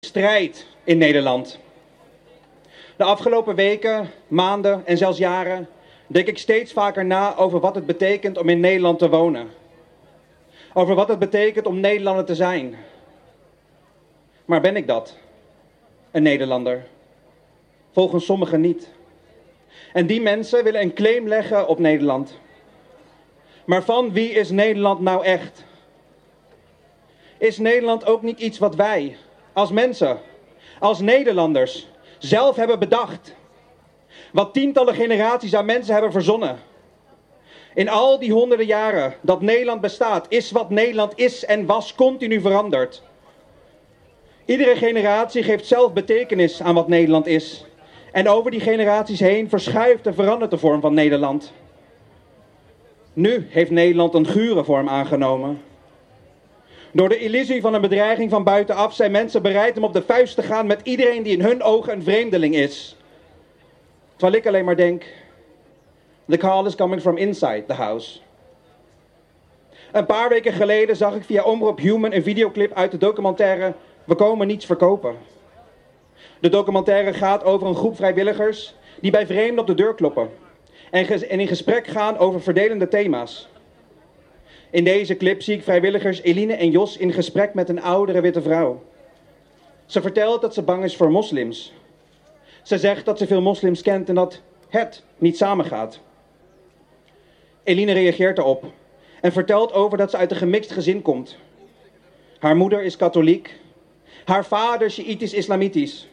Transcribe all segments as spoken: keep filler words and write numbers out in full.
Strijd in Nederland. De afgelopen weken, maanden en zelfs jaren denk ik steeds vaker na over wat het betekent om in Nederland te wonen. Over wat het betekent om Nederlander te zijn. Maar ben ik dat? Een Nederlander? Volgens sommigen niet. En die mensen willen een claim leggen op Nederland. Maar van wie is Nederland nou echt? Is Nederland ook niet iets wat wij, als mensen, als Nederlanders, zelf hebben bedacht? Wat tientallen generaties aan mensen hebben verzonnen. In al die honderden jaren dat Nederland bestaat, is wat Nederland is en was continu veranderd. Iedere generatie geeft zelf betekenis aan wat Nederland is. En over die generaties heen verschuift en verandert de vorm van Nederland. Nu heeft Nederland een gure vorm aangenomen. Door de illusie van een bedreiging van buitenaf zijn mensen bereid om op de vuist te gaan met iedereen die in hun ogen een vreemdeling is. Terwijl ik alleen maar denk, the call is coming from inside the house. Een paar weken geleden zag ik via Omroep Human een videoclip uit de documentaire We komen niets verkopen. De documentaire gaat over een groep vrijwilligers die bij vreemden op de deur kloppen en, ges- en in gesprek gaan over verdelende thema's. In deze clip zie ik vrijwilligers Eline en Jos in gesprek met een oudere witte vrouw. Ze vertelt dat ze bang is voor moslims. Ze zegt dat ze veel moslims kent en dat het niet samengaat. Eline reageert erop en vertelt over dat ze uit een gemixt gezin komt. Haar moeder is katholiek, haar vader Sjiitisch-islamitisch.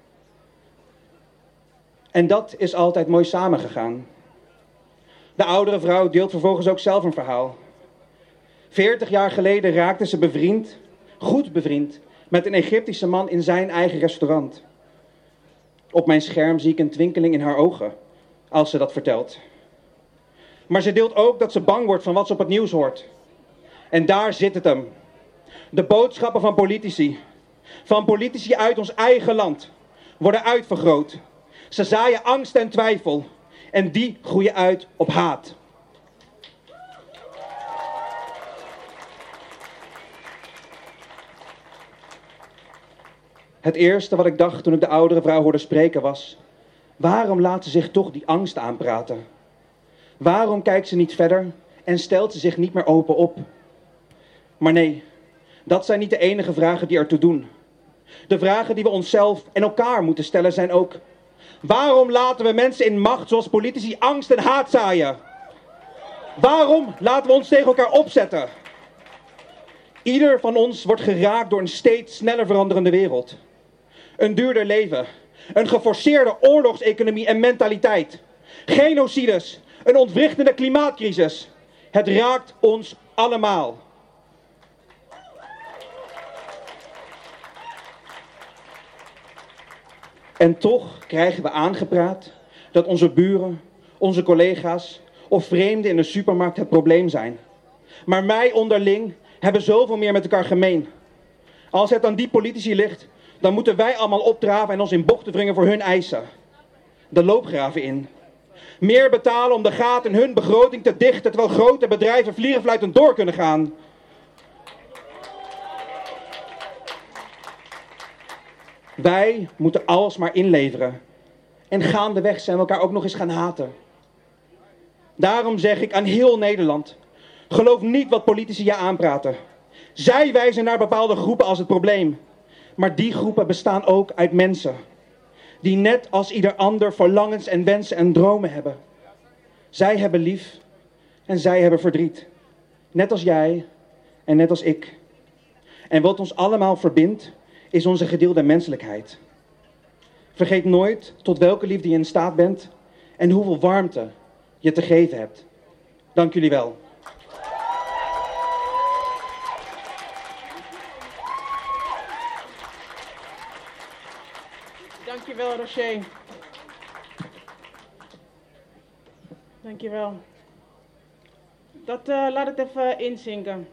En dat is altijd mooi samengegaan. De oudere vrouw deelt vervolgens ook zelf een verhaal. Veertig jaar geleden raakte ze bevriend, goed bevriend, met een Egyptische man in zijn eigen restaurant. Op mijn scherm zie ik een twinkeling in haar ogen, als ze dat vertelt. Maar ze deelt ook dat ze bang wordt van wat ze op het nieuws hoort. En daar zit het hem. De boodschappen van politici, van politici uit ons eigen land, worden uitvergroot. Ze zaaien angst en twijfel. En die groeien uit op haat. Het eerste wat ik dacht toen ik de oudere vrouw hoorde spreken was: waarom laat ze zich toch die angst aanpraten? Waarom kijkt ze niet verder en stelt ze zich niet meer open op? Maar nee, dat zijn niet de enige vragen die ertoe doen. De vragen die we onszelf en elkaar moeten stellen zijn ook: waarom laten we mensen in macht zoals politici angst en haat zaaien? Waarom laten we ons tegen elkaar opzetten? Ieder van ons wordt geraakt door een steeds sneller veranderende wereld. Een duurder leven, een geforceerde oorlogseconomie en mentaliteit, genocides, een ontwrichtende klimaatcrisis. Het raakt ons allemaal. En toch krijgen we aangepraat dat onze buren, onze collega's of vreemden in de supermarkt het probleem zijn. Maar wij onderling hebben zoveel meer met elkaar gemeen. Als het aan die politici ligt, dan moeten wij allemaal opdraven en ons in bochten wringen voor hun eisen. De loopgraven in. Meer betalen om de gaten in hun begroting te dichten, terwijl grote bedrijven vliegenfluitend door kunnen gaan. Wij moeten alles maar inleveren. En gaandeweg zijn we elkaar ook nog eens gaan haten. Daarom zeg ik aan heel Nederland: geloof niet wat politici je aanpraten. Zij wijzen naar bepaalde groepen als het probleem. Maar die groepen bestaan ook uit mensen. Die net als ieder ander verlangens en wensen en dromen hebben. Zij hebben lief en zij hebben verdriet. Net als jij en net als ik. En wat ons allemaal verbindt, is onze gedeelde menselijkheid. Vergeet nooit tot welke liefde je in staat bent en hoeveel warmte je te geven hebt. Dank jullie wel. Dankjewel, Roger. Dankjewel. Dat uh, laat het even inzinken.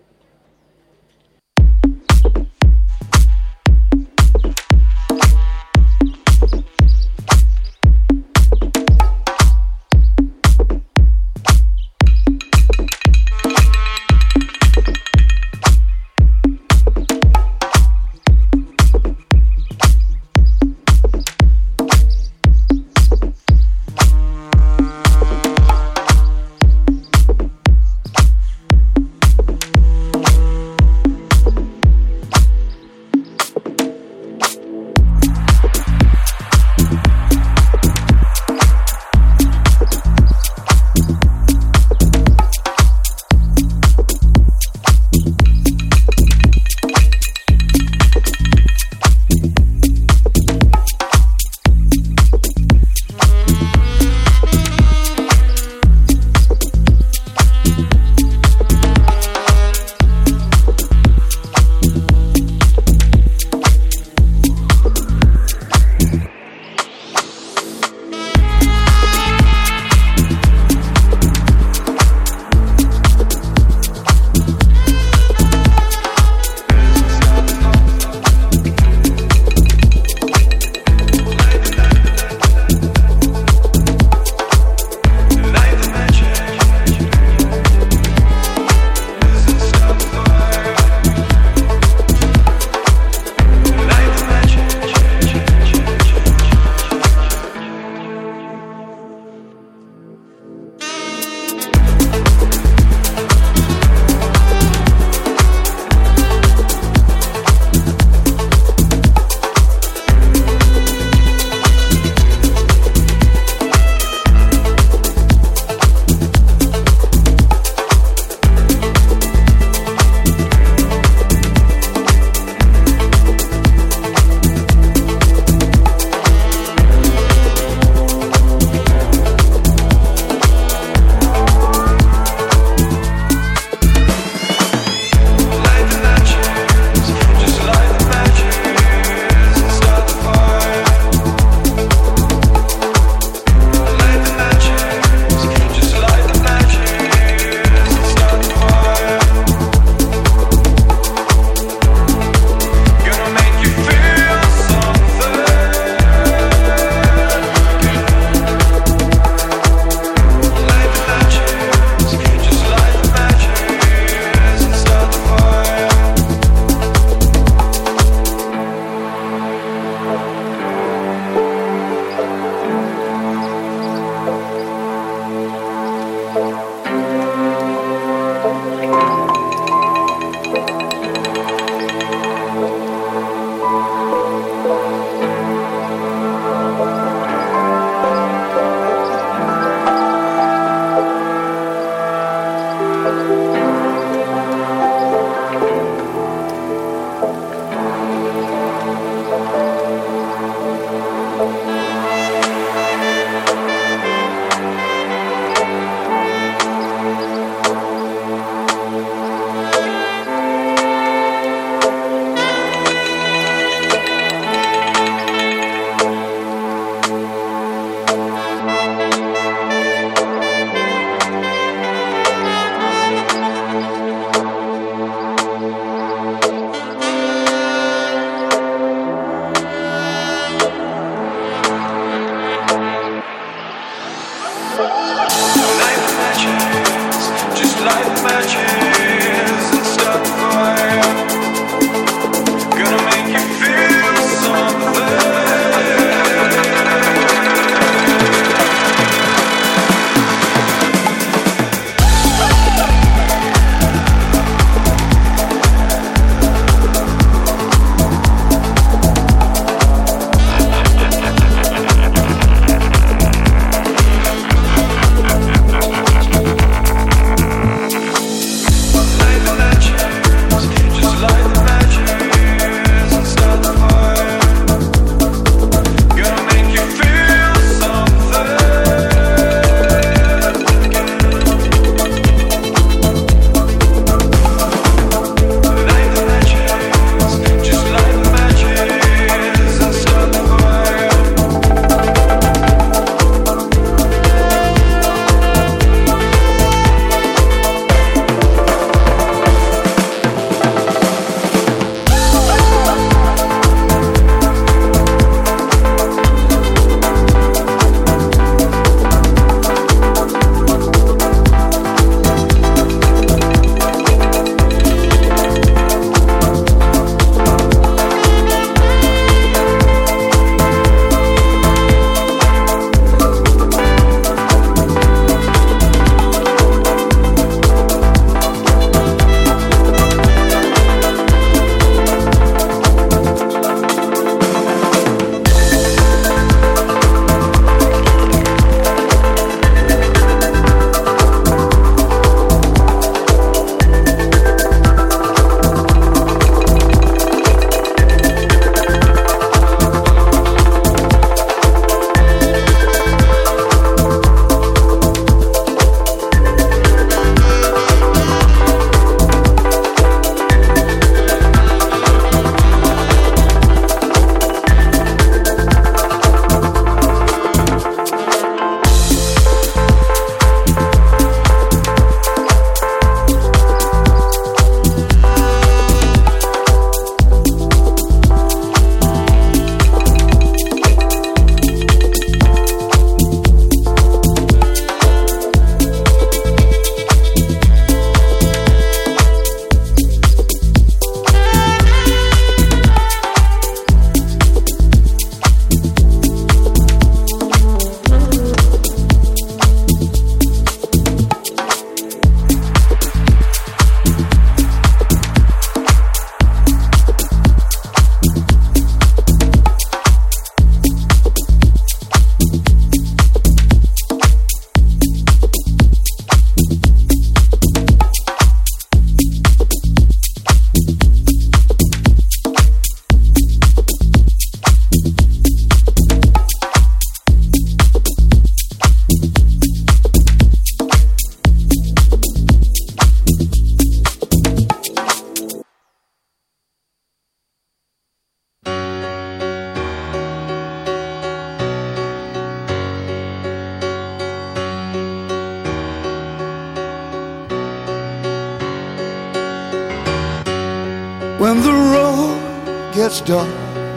when the road gets dark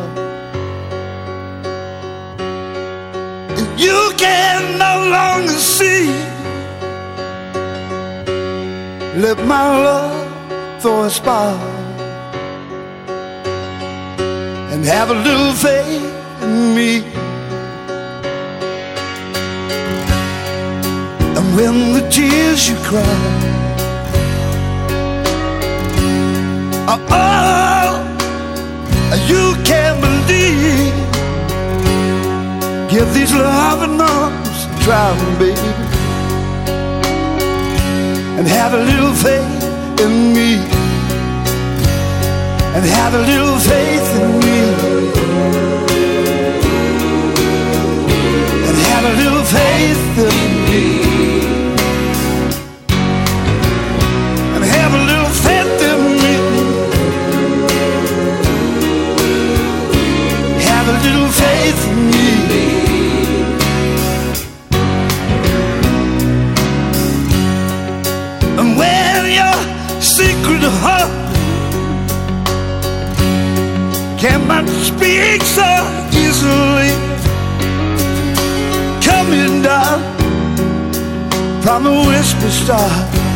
and you can no longer see, let my love throw a spark and have a little faith in me. And when the tears you cry are all you can believe, give these loving arms a try, baby, and have a little faith in me, and have a little faith in me, and have a little faith in me, and have a little faith in me, have a little faith in me. And when your secret heart cannot speak so easily, coming down from a whisper star,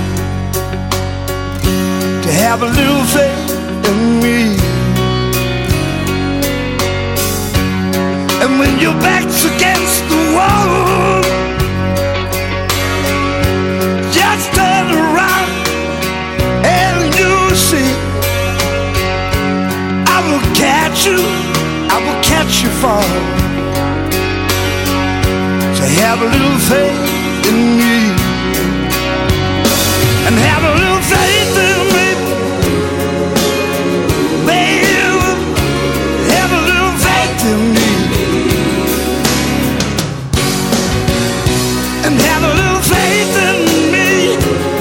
to have a little faith in me. And when your back's against the wall, just turn around and you'll see I will catch you, I will catch you fall. So have a little faith in me, and have a little faith in me, baby, have a little faith in me, and have a little faith in me,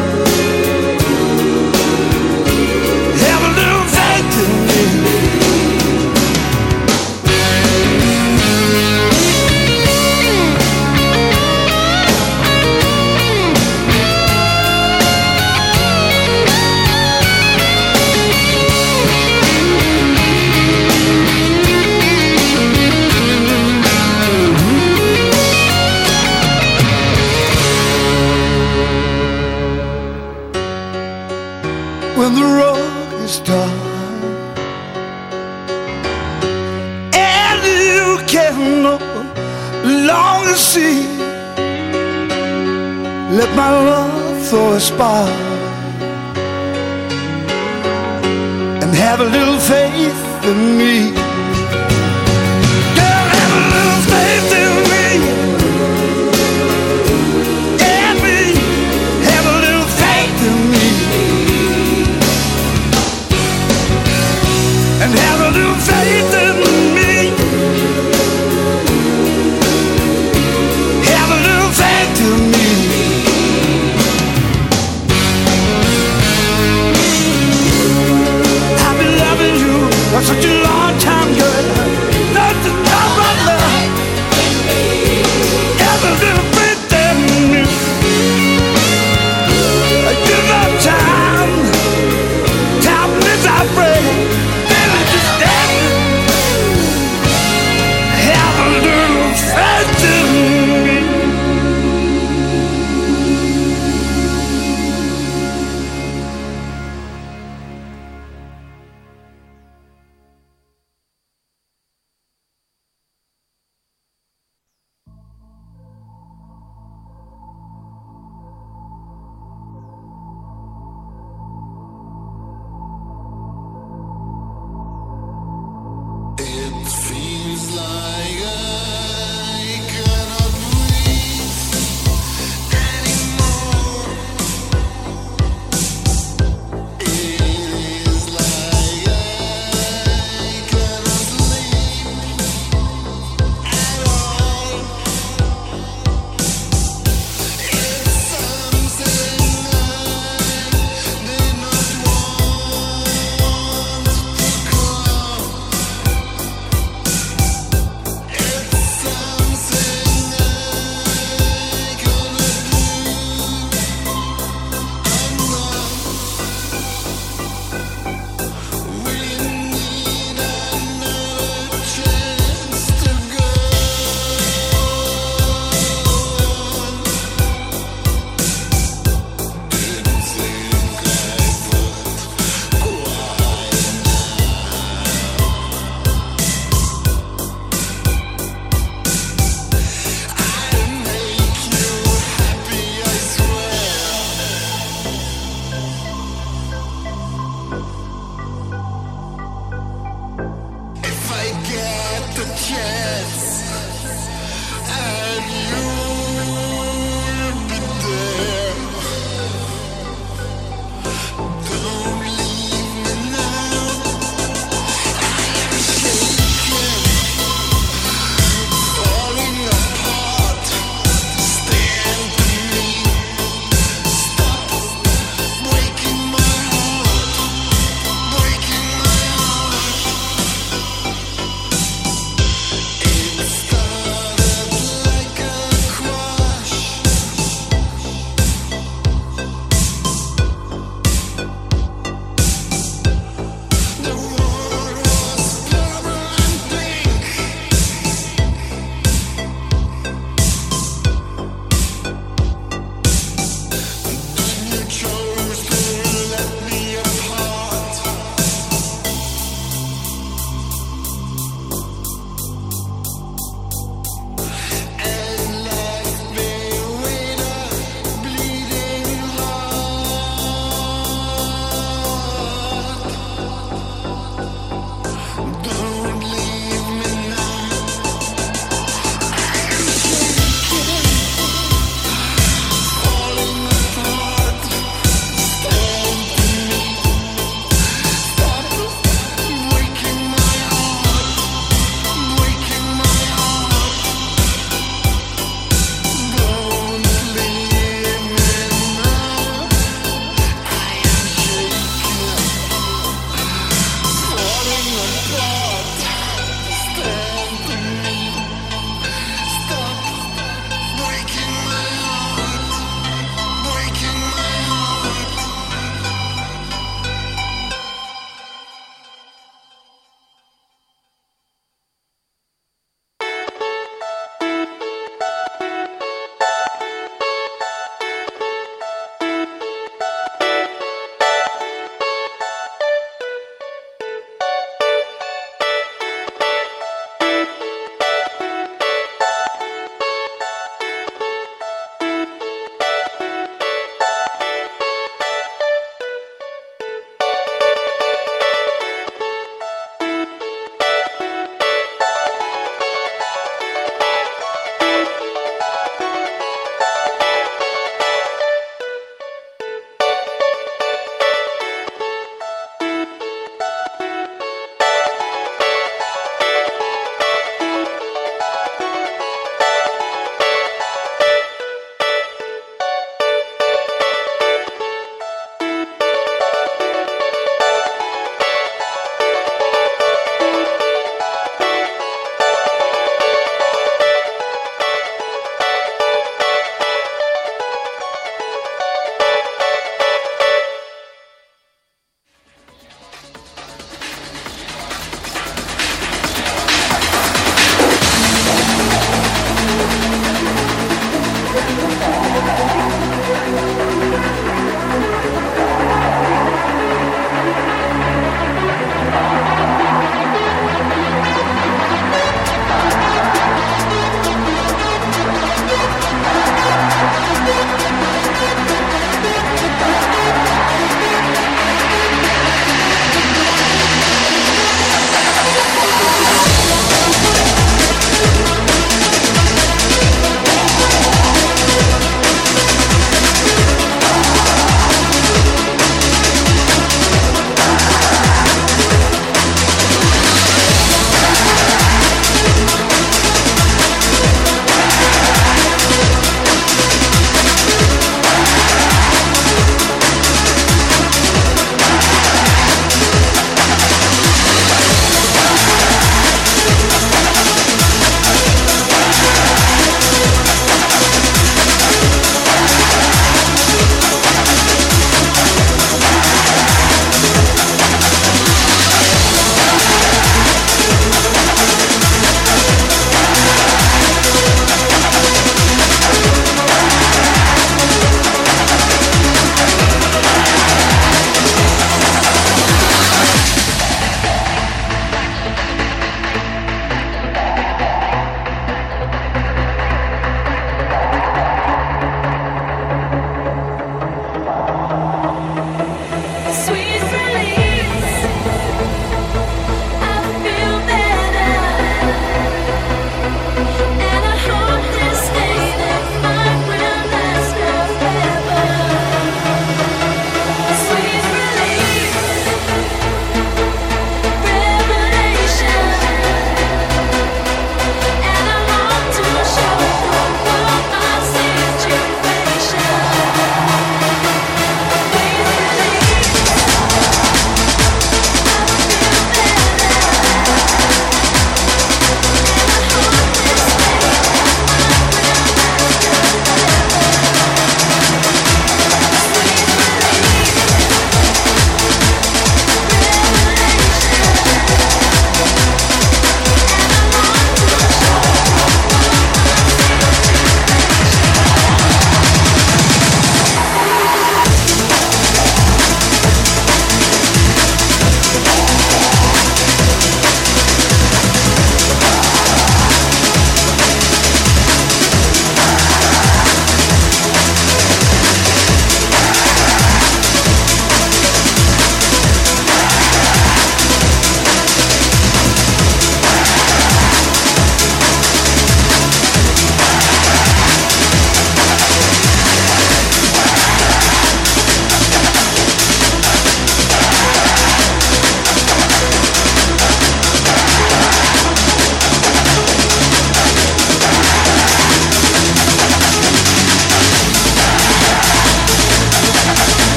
have a little faith in me. When the road is dark and you can no longer see, let my love throw a spark and have a little faith in me. Girl, have a little faith in me, and me, have a little faith in me, and have a little faith in me, have a little faith in me. I've been loving you for such a long time, girl. chance, and you'll be there. Don't leave me now. I am shaking, falling apart. Stand with me. Stop breaking my heart, breaking my heart.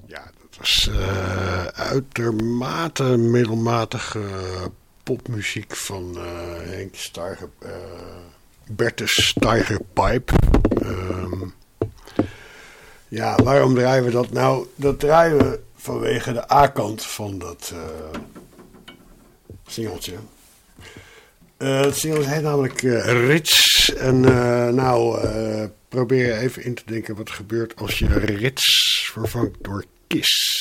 Ja, dat was uh, uitermate middelmatige popmuziek van uh, Henk Steiger, uh, Bertus Steiger Pipe. Um, ja, waarom draaien we dat nou? Dat draaien we vanwege de A-kant van dat uh, singeltje. Uh, het singeltje heet namelijk uh, Rits. En uh, nou, uh, probeer even in te denken wat er gebeurt als je Rits vervangt door Kiss.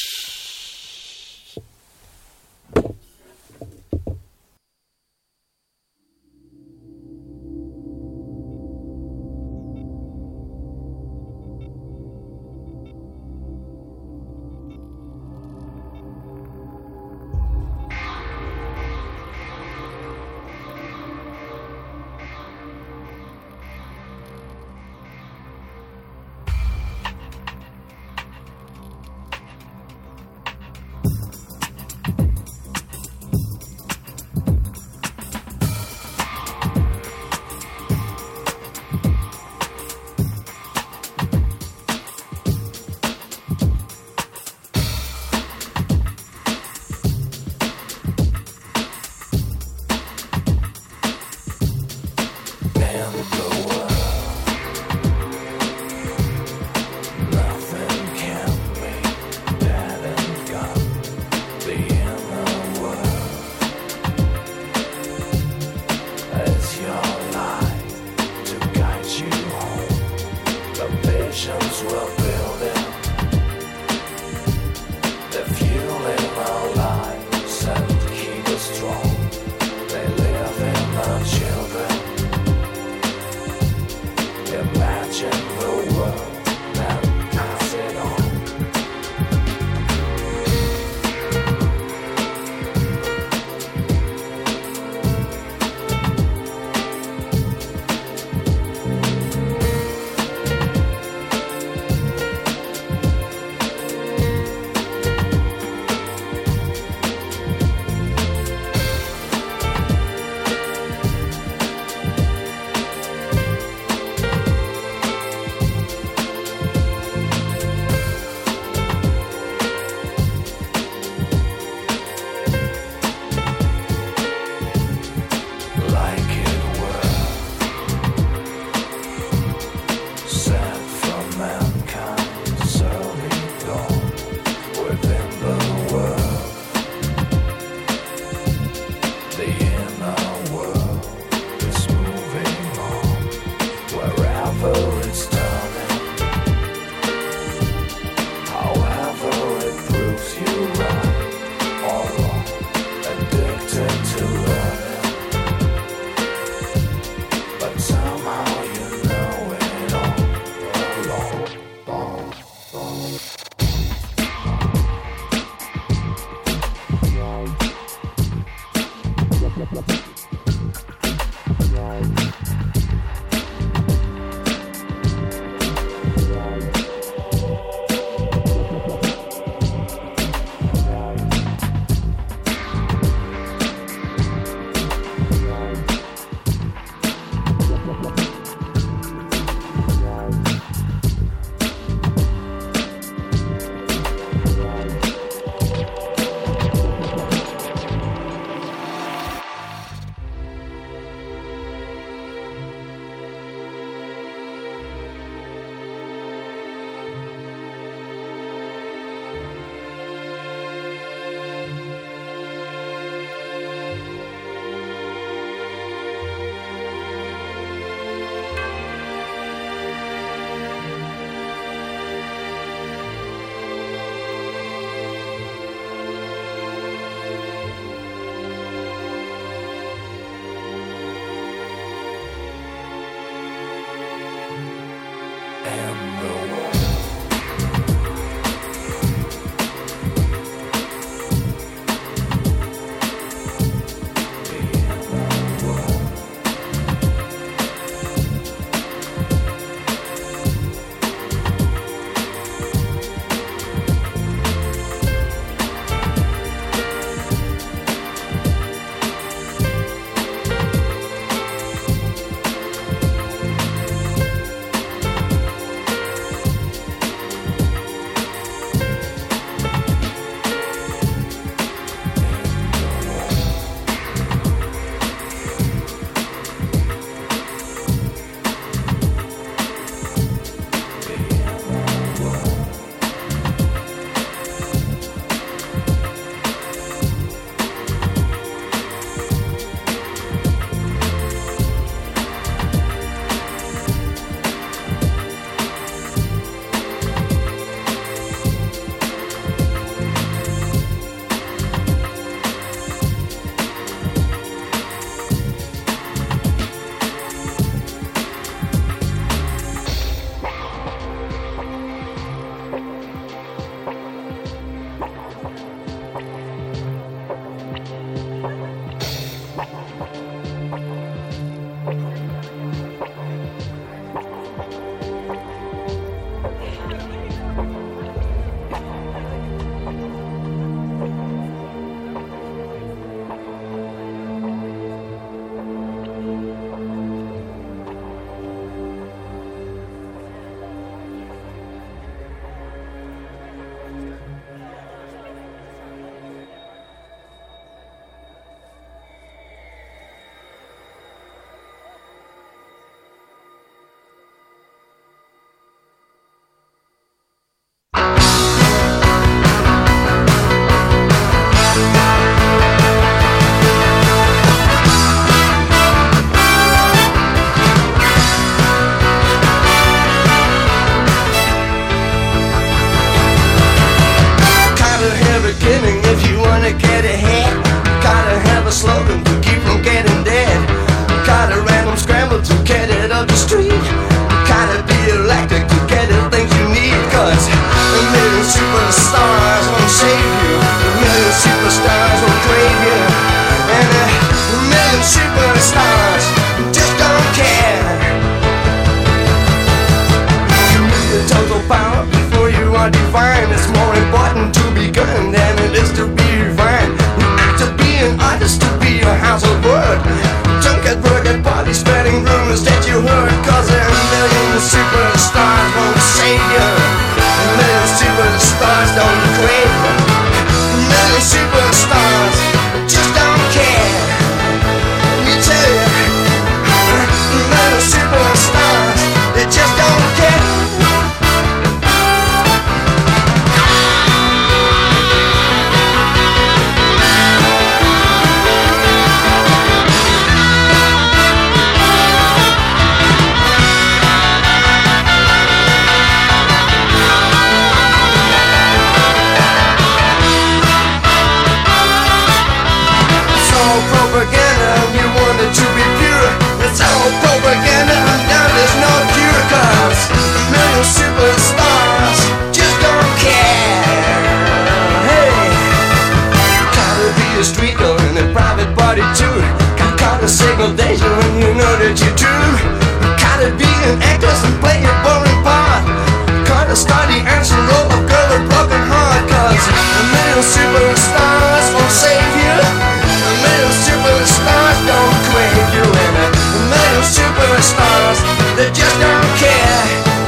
the signal danger when you know that you're true. Kinda be an actress and play a boring part. Kinda study answer role of girl with broken heart. Cause a million superstars won't save you. A million superstars don't crave you. And a, a million superstars that just don't care.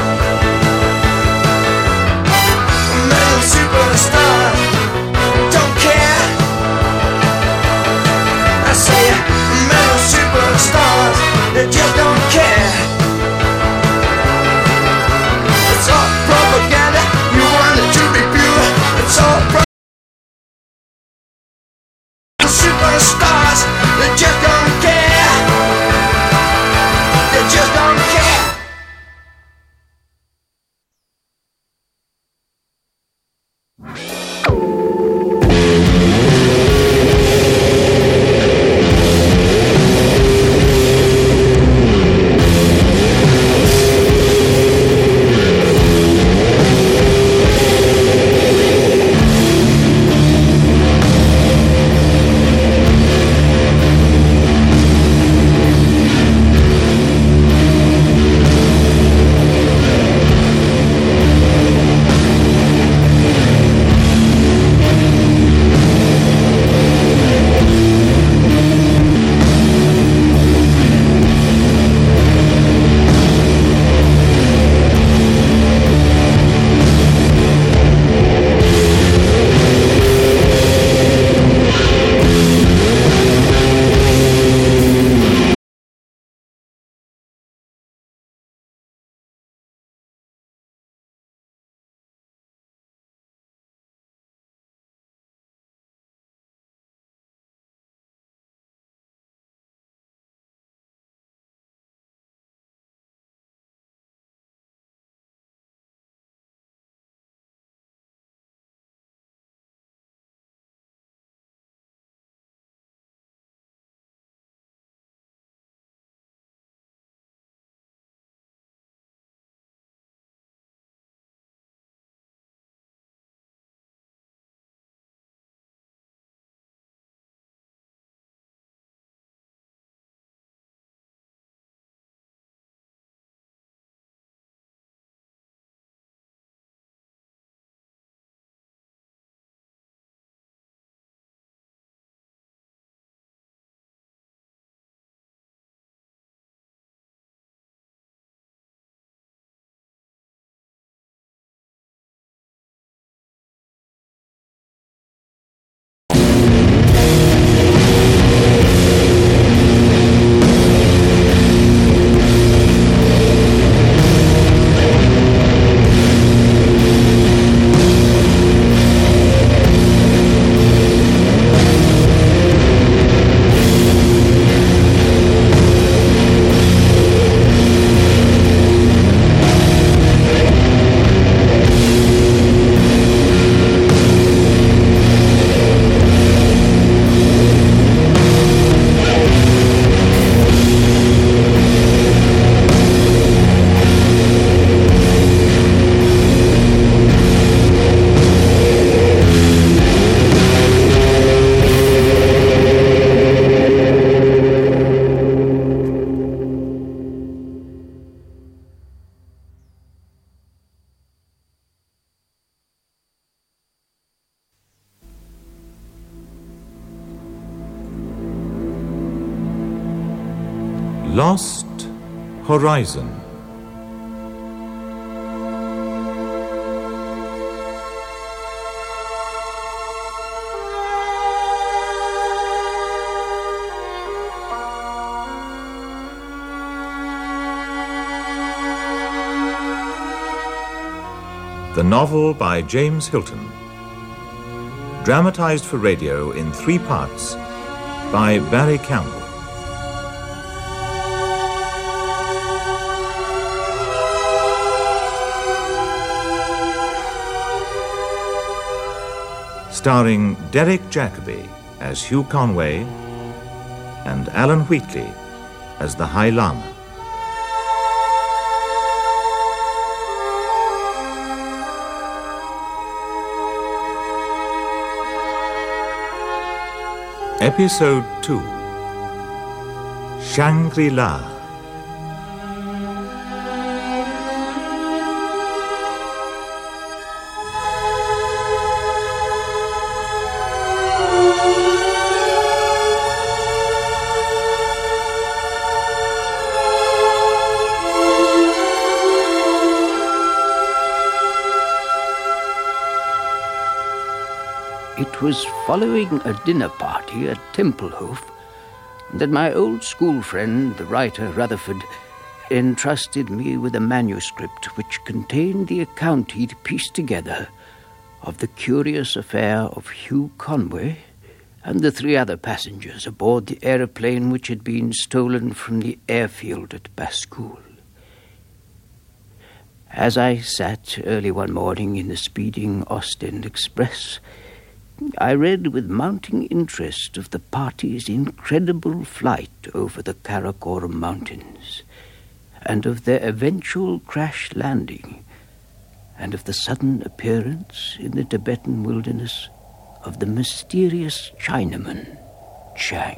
A million superstars don't care. I say a million superstars that just don't care. It's all propaganda, you want it to be pure. It's all propaganda. Superstars that just don't care. They just don't care. Lost Horizon. The novel by James Hilton. Dramatized for radio in three parts by Barry Campbell. Starring Derek Jacobi as Hugh Conway and Alan Wheatley as the High Lama. Episode two. Shangri-La. It was following a dinner party at Templehof that my old school friend, the writer Rutherford, entrusted me with a manuscript which contained the account he'd pieced together of the curious affair of Hugh Conway and the three other passengers aboard the aeroplane which had been stolen from the airfield at Baskool. As I sat early one morning in the speeding Ostend Express, I read with mounting interest of the party's incredible flight over the Karakoram Mountains, and of their eventual crash landing, and of the sudden appearance in the Tibetan wilderness of the mysterious Chinaman, Chang.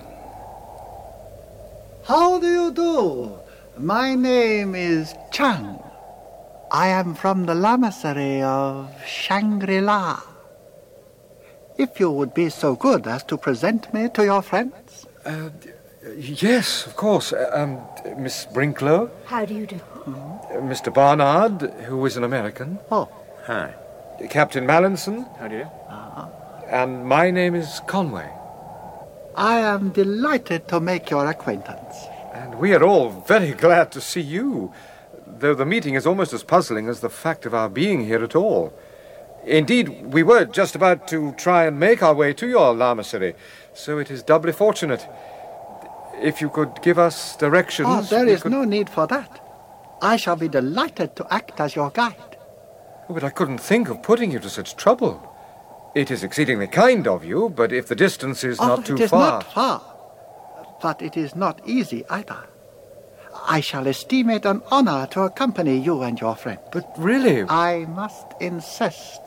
How do you do? My name is Chang. I am from the lamasery of Shangri-La. If you would be so good as to present me to your friends. Uh, yes, of course. Uh, um, Miss Brinklow. How do you do? Uh, Mister Barnard, who is an American. Oh. Hi. Captain Mallinson. How do you do? Uh-huh. And my name is Conway. I am delighted to make your acquaintance. And we are all very glad to see you, though the meeting is almost as puzzling as the fact of our being here at all. Indeed, we were just about to try and make our way to your lamasery, so it is doubly fortunate. If you could give us directions... Oh, there is could... no need for that. I shall be delighted to act as your guide. Oh, but I couldn't think of putting you to such trouble. It is exceedingly kind of you, but if the distance is oh, not too it is far... not far, but it is not easy either. I shall esteem it an honor to accompany you and your friend. But really... I must insist.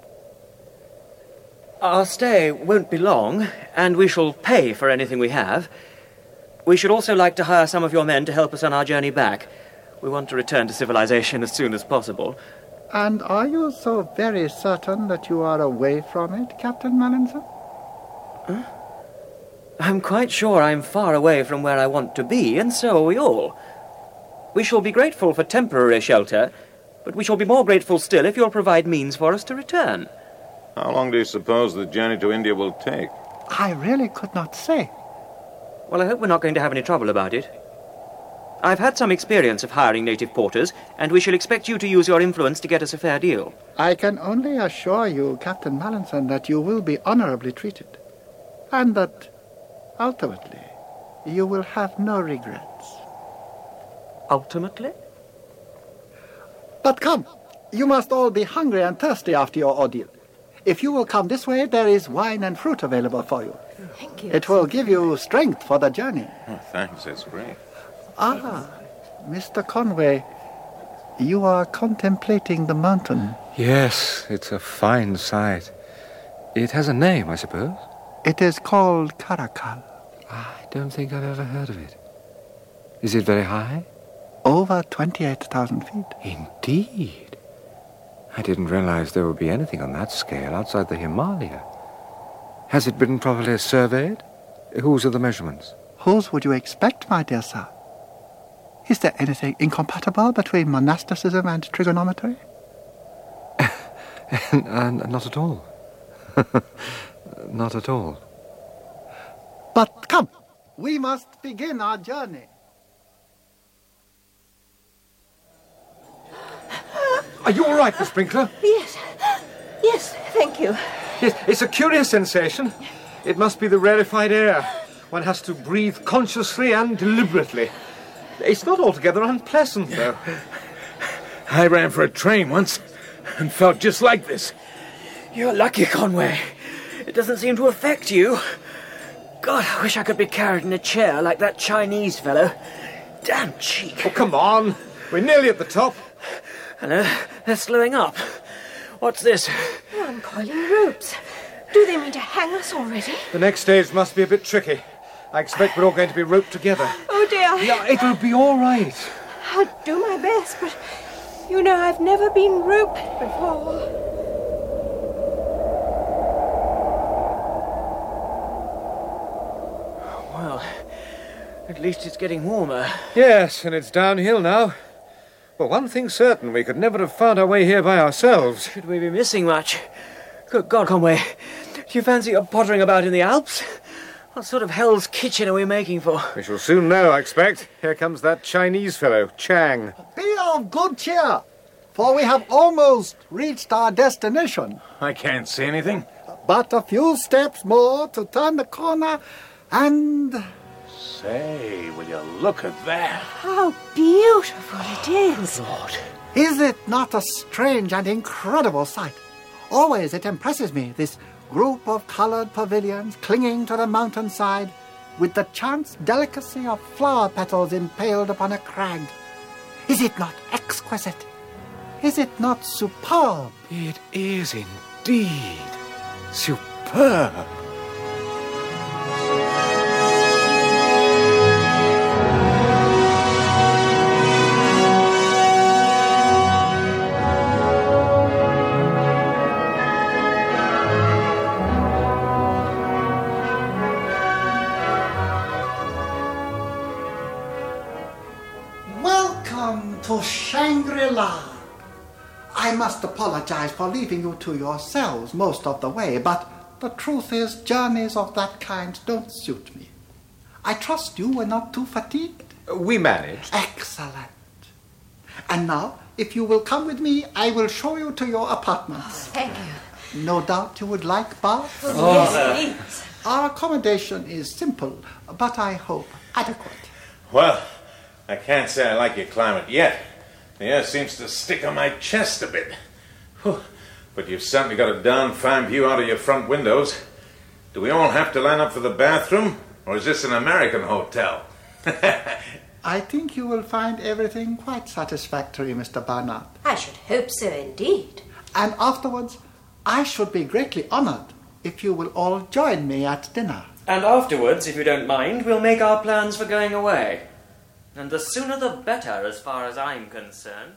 Our stay won't be long, and we shall pay for anything we have. We should also like to hire some of your men to help us on our journey back. We want to return to civilization as soon as possible. And are you so very certain that you are away from it, Captain Mallinson? Huh? I'm quite sure I'm far away from where I want to be, and so are we all. We shall be grateful for temporary shelter, but we shall be more grateful still if you'll provide means for us to return. How long do you suppose the journey to India will take? I really could not say. Well, I hope we're not going to have any trouble about it. I've had some experience of hiring native porters, and we shall expect you to use your influence to get us a fair deal. I can only assure you, Captain Mallinson, that you will be honorably treated, and that, ultimately, you will have no regrets. Ultimately? But come, you must all be hungry and thirsty after your ordeal. If you will come this way, there is wine and fruit available for you. Thank you. It will give you strength for the journey. Oh, thanks, that's great. Ah, Mister Conway, you are contemplating the mountain. Yes, it's a fine sight. It has a name, I suppose? It is called Karakal. I don't think I've ever heard of it. Is it very high? Over twenty-eight thousand feet. Indeed. I didn't realize there would be anything on that scale outside the Himalaya. Has it been properly surveyed? Whose are the measurements? Whose would you expect, my dear sir? Is there anything incompatible between monasticism and trigonometry? uh, not at all. Not at all. But come, we must begin our journey. Are you all right, Miss Brinklow? Yes. Yes, thank you. Yes, it's a curious sensation. It must be the rarefied air. One has to breathe consciously and deliberately. It's not altogether unpleasant, though. I ran for a train once and felt just like this. You're lucky, Conway. It doesn't seem to affect you. God, I wish I could be carried in a chair like that Chinese fellow. Damn cheek. Oh, come on. We're nearly at the top. Hello, they're slowing up. What's this? Oh, I'm coiling ropes. Do they mean to hang us already? The next stage must be a bit tricky. I expect we're all going to be roped together. Oh, dear. Yeah, it'll be all right. I'll do my best, but you know I've never been roped before. Well, at least it's getting warmer. Yes, and it's downhill now. Well, one thing's certain, we could never have found our way here by ourselves. Should we be missing much? Good God, Conway. Do you fancy you're pottering about in the Alps? What sort of Hell's Kitchen are we making for? We shall soon know, I expect. Here comes that Chinese fellow, Chang. Be of good cheer, for we have almost reached our destination. I can't see anything. But a few steps more to turn the corner and... Say, will you look at that? How beautiful it is. Lord. Is it not a strange and incredible sight? Always it impresses me, this group of coloured pavilions clinging to the mountainside with the chance delicacy of flower petals impaled upon a crag. Is it not exquisite? Is it not superb? It is indeed superb. Welcome to Shangri-La. I must apologize for leaving you to yourselves most of the way, but the truth is journeys of that kind don't suit me. I trust you were not too fatigued? We managed. Excellent. And now, if you will come with me, I will show you to your apartments. Thank you. No doubt you would like baths? Oh, yes, please. Our accommodation is simple, but I hope adequate. Well, I can't say I like your climate yet. The air seems to stick on my chest a bit. Whew. But you've certainly got a darn fine view out of your front windows. Do we all have to line up for the bathroom? Or is this an American hotel? I think you will find everything quite satisfactory, Mister Barnard. I should hope so indeed. And afterwards, I should be greatly honoured if you will all join me at dinner. And afterwards, if you don't mind, we'll make our plans for going away. And the sooner the better, as far as I'm concerned.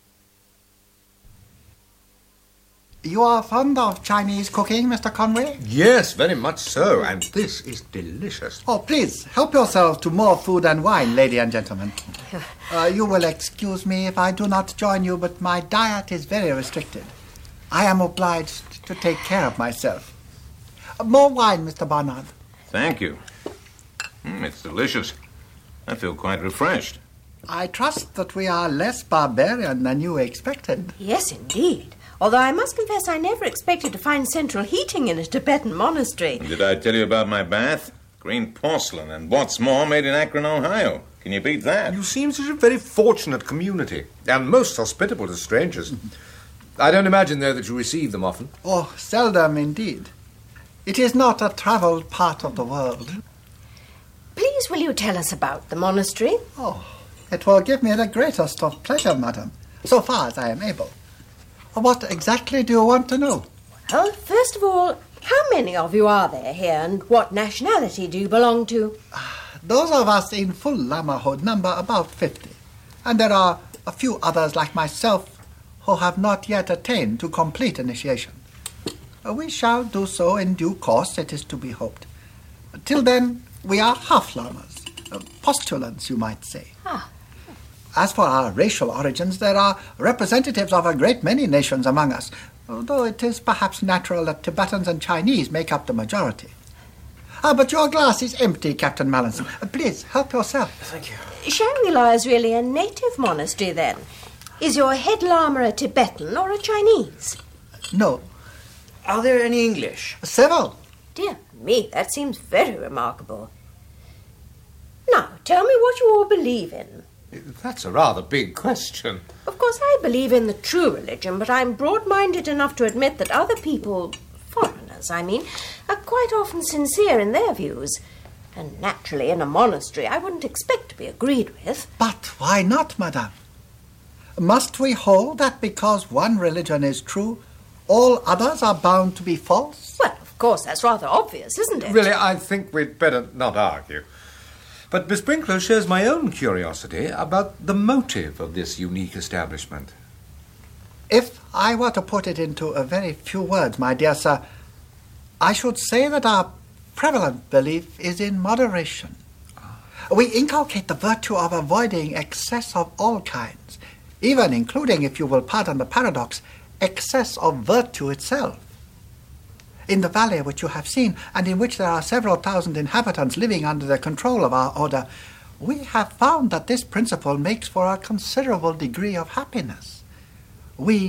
You are fond of Chinese cooking, Mister Conway? Yes, very much so, and this is delicious. Oh, please, help yourselves to more food and wine, ladies and gentlemen. Uh, you will excuse me if I do not join you, but my diet is very restricted. I am obliged to take care of myself. Uh, more wine, Mister Barnard. Thank you. Mm, it's delicious. I feel quite refreshed. I trust that we are less barbarian than you expected. Yes, indeed. Although I must confess I never expected to find central heating in a Tibetan monastery. Did I tell you about my bath? Green porcelain, and what's more, made in Akron, Ohio. Can you beat that? You seem such a very fortunate community, and most hospitable to strangers. I don't imagine, though, that you receive them often. Oh, seldom indeed. It is not a travelled part of the world. Please will you tell us about the monastery? Oh, it will give me the greatest of pleasure, madam, so far as I am able. What exactly do you want to know? Well, first of all, how many of you are there here, and what nationality do you belong to? Those of us in full Lamahood number about fifty, and there are a few others like myself who have not yet attained to complete initiation. We shall do so in due course, it is to be hoped. Till then, we are half-lamas, uh, postulants, you might say. Ah. As for our racial origins, there are representatives of a great many nations among us, although it is perhaps natural that Tibetans and Chinese make up the majority. Ah, but your glass is empty, Captain Mallinson. Uh, please, help yourself. Thank you. Shangri-La is really a native monastery, then. Is your head lama a Tibetan or a Chinese? No. Are there any English? Several. Dear me, that seems very remarkable. Now, tell me what you all believe in. That's a rather big question. Of course, I believe in the true religion, but I'm broad-minded enough to admit that other people, foreigners, I mean, are quite often sincere in their views. And naturally, in a monastery, I wouldn't expect to be agreed with. But why not, madame? Must we hold that because one religion is true, all others are bound to be false? Well, of Of course, that's rather obvious, isn't it? Really, I think we'd better not argue. But Miss Brinklow shares my own curiosity about the motive of this unique establishment. If I were to put it into a very few words, my dear sir, I should say that our prevalent belief is in moderation. We inculcate the virtue of avoiding excess of all kinds, even including, if you will pardon the paradox, excess of virtue itself. In the valley which you have seen, and in which there are several thousand inhabitants living under the control of our order, we have found that this principle makes for a considerable degree of happiness. We